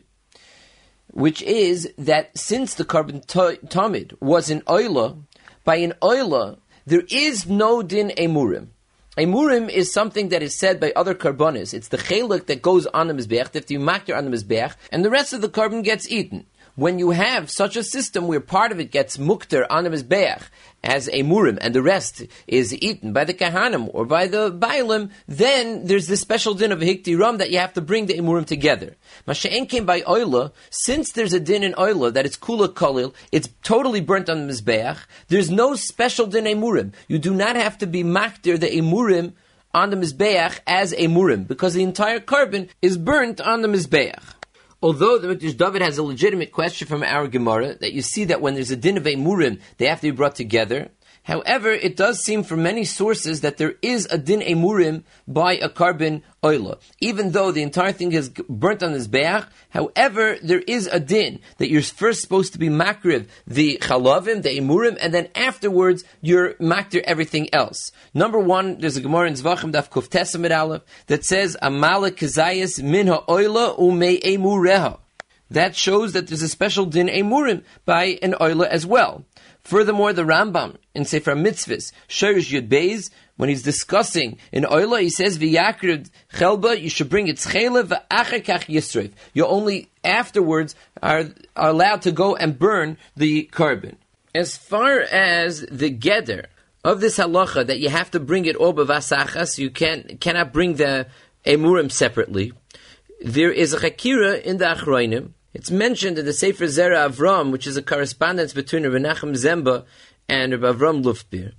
which is that since the Korban Tamid was an oila, by an oila, there is no din emurim. Emurim is something that is said by other karbonis. It's the chelik that goes on the mizbeach, if you makter on the mizbeach, and the rest of the carbon gets eaten. When you have such a system where part of it gets mukter on the mizbeach as emurim, and the rest is eaten by the kahanim or by the bailim, then there's this special din of hikti ram that you have to bring the emurim together. Masha'en came by oila, since there's a din in oila that it's kula kalil, it's totally burnt on the mizbeach, there's no special din emurim. You do not have to be makter the emurim on the mizbeach as emurim, because the entire carbon is burnt on the mizbeach. Although the Mikdash David has a legitimate question from our Gemara, that you see that when there's a din of emurim, they have to be brought together. However, it does seem from many sources that there is a din emurim by a carbon oila. Even though the entire thing is burnt on this be'ach, however, there is a din that you're first supposed to be makriv the chalavim, the emurim, and then afterwards you're maktir everything else. Number one, there's a Gemara in Zvachim Daf Kuf Tesamid Aleph that says, Amala kazayas min ha'oila ume emureha. That shows that there's a special din emurim by an oila as well. Furthermore, the Rambam in Sefer Mitzvahs, Shorish Yud Beis, when he's discussing in oila, he says, "V'yakrid chelba," you should bring its chela v'acher kach yisreif. You only afterwards are, are allowed to go and burn the carbon. As far as the geder of this halacha that you have to bring it all b'vasachas, you can cannot bring the emurim separately. There is a chakira in the Achronim. It's mentioned in the Sefer Zera Avram, which is a correspondence between Rabbi Nachum Zemba and Rabbi Avram Lufbir.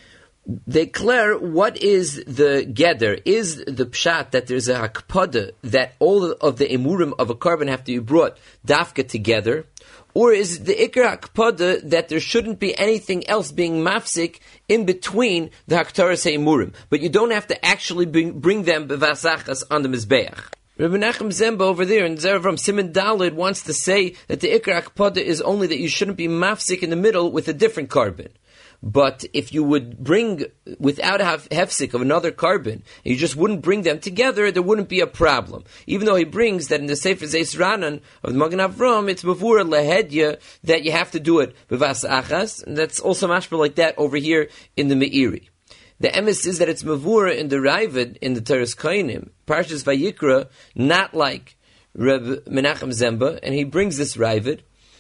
They declare what is the geder, is the pshat that there's a hakpada, that all of the emurim of a carbon have to be brought dafka together, or is the ikar hakpada that there shouldn't be anything else being mafsik in between the haktaras emurim, but you don't have to actually bring, bring them b'vasachas on the mizbeach. Rabbi Nachum Zemba over there in Zeravram Siman Dalid wants to say that the Ikar Akpada is only that you shouldn't be mafsik in the middle with a different carbon. But if you would bring, without a hefsik of another carbon, and you just wouldn't bring them together, there wouldn't be a problem. Even though he brings that in the Sefer Zeis Ranan of the Magen Avram, it's Mavura Lehedya that you have to do it B'vas Achas, and that's also mashma like that over here in the Meiri. The emes is that it's mavura in the Ravid, in the Teres Kainim, Parshas Vayikra, not like Reb Menachem Zemba, and he brings this Ravid,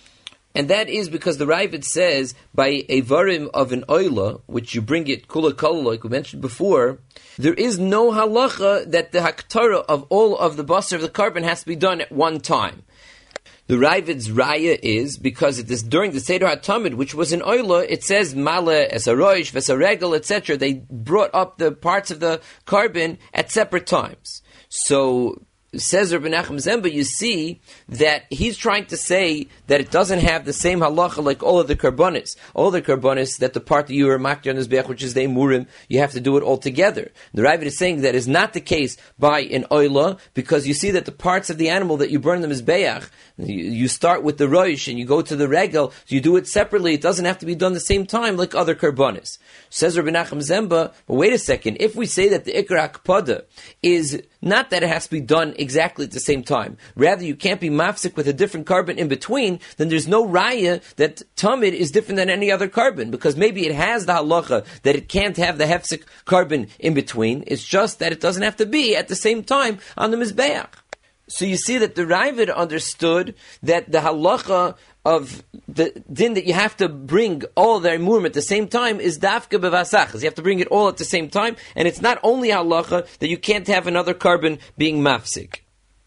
and that is because the Ravid says, by a varim of an oila, which you bring it kula kala, like we mentioned before, there is no halacha that the haktara of all of the basar of the carbon has to be done at one time. The Ravid's raya is because it is during the Seder HaTamid, which was in Oila, it says Male, Esaroish, Vesaregel, et cetera. They brought up the parts of the carbon at separate times. So says Rabbi Nachum Zemba, you see that he's trying to say that it doesn't have the same halacha like all of the karbonis. All the karbonis, that the part that you are maktir on the mizbeach, which is the emurim, you have to do it all together. The Ravid is saying that is not the case by an oila, because you see that the parts of the animal that you burn in the mizbeach, you, you start with the roish and you go to the regel, so you do it separately. It doesn't have to be done the same time like other karbonis. Says Rabbi Nachum Zemba, but wait a second, if we say that the ikar hakpada is not that it has to be done exactly at the same time, rather you can't be mafsik with a different carbon in between, then there's no raya that tamid is different than any other carbon, because maybe it has the halacha that it can't have the hefsik carbon in between. It's just that it doesn't have to be at the same time on the mizbeach. So you see that the Ravid understood that the halacha of the din that you have to bring all the emurim at the same time is dafka bevasachas. You have to bring it all at the same time, and it's not only halacha that you can't have another carbon being mafsik.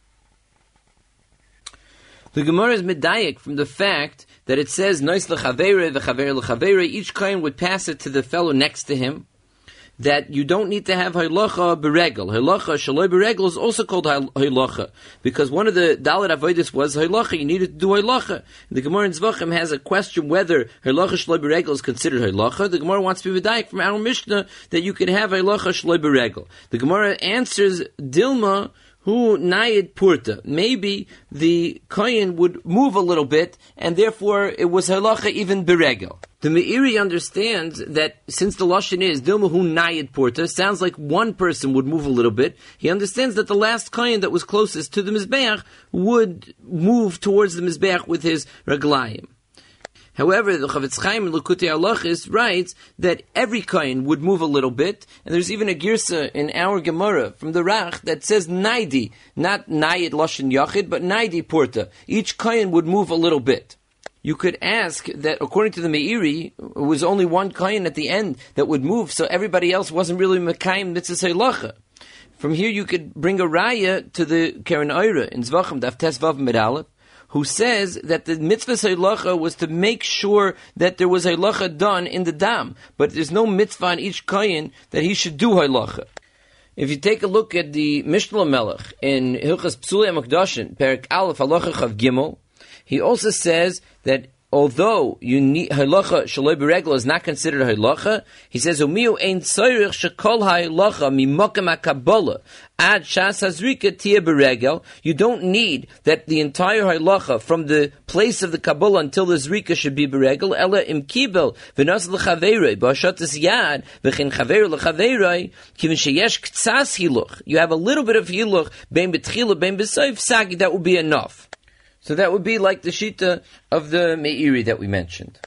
The Gemara is medayik from the fact that it says nois lechavere v'chavere lechavere. Each kohen would pass it to the fellow next to him. That you don't need to have halacha beregel. Halacha shaloi beregel is also called halacha, because one of the dalet avodas was halacha. You needed to do halacha. The Gemara in Zvachim has a question whether halacha shaloi beregel is considered halacha. The Gemara wants to be v'dayik from our Mishnah that you can have halacha shaloi beregel. The Gemara answers Dilma who nayid purta. Maybe the kohen would move a little bit, and therefore it was halacha even beregel. The Meiri understands that since the lashon is Dilma hu nayid purta, sounds like one person would move a little bit. He understands that the last kohen that was closest to the mizbeach would move towards the mizbeach with his raglayim. However, the Chavetz Chaim in Likutei Halachos writes that every kohen would move a little bit, and there's even a girsa in our Gemara from the Rach that says naidi, not nayid lashon yachid, but naidi purta. Each kohen would move a little bit. You could ask that according to the Meiri, it was only one kohen at the end that would move, so everybody else wasn't really mekayim mitzvah halacha. From here you could bring a raya to the Keren Oira in Zvachim Daf Tes Vav Amud Aleph, who says that the mitzvah halacha was to make sure that there was halacha done in the dam, but there's no mitzvah on each kohen that he should do halacha. If you take a look at the Mishnah Melech in Hilchas Psulei HaMikdashin, Perek Aleph Halacha Chav Gimel, he also says that although you need halacha shaloi beregel is not considered halacha, he says umiu ein tzorich shekol halacha mimakem hakabala ad shas hazrika tia beregel. You don't need that the entire halacha from the place of the kabbalah until the zrika should be beregel. Ela im kibel v'nas lechaverei b'ashatas yad v'chen chaver lechaverei kivin sheyesh ktsas hiluch. You have a little bit of hiluch bein betchila bein b'soif sagi, that would be enough. So that would be like the shita of the Meiri that we mentioned.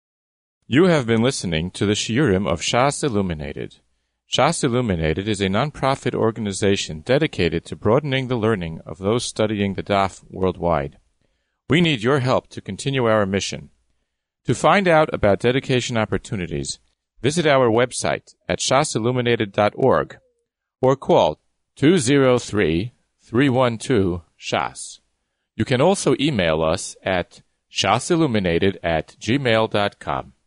You have been listening to the Shiurim of Shas Illuminated. Shas Illuminated is a non-profit organization dedicated to broadening the learning of those studying the Daf worldwide. We need your help to continue our mission. To find out about dedication opportunities, visit our website at shas illuminated dot org or call two zero three, three one two, S H A S. You can also email us at shasilluminated at gmail dot com.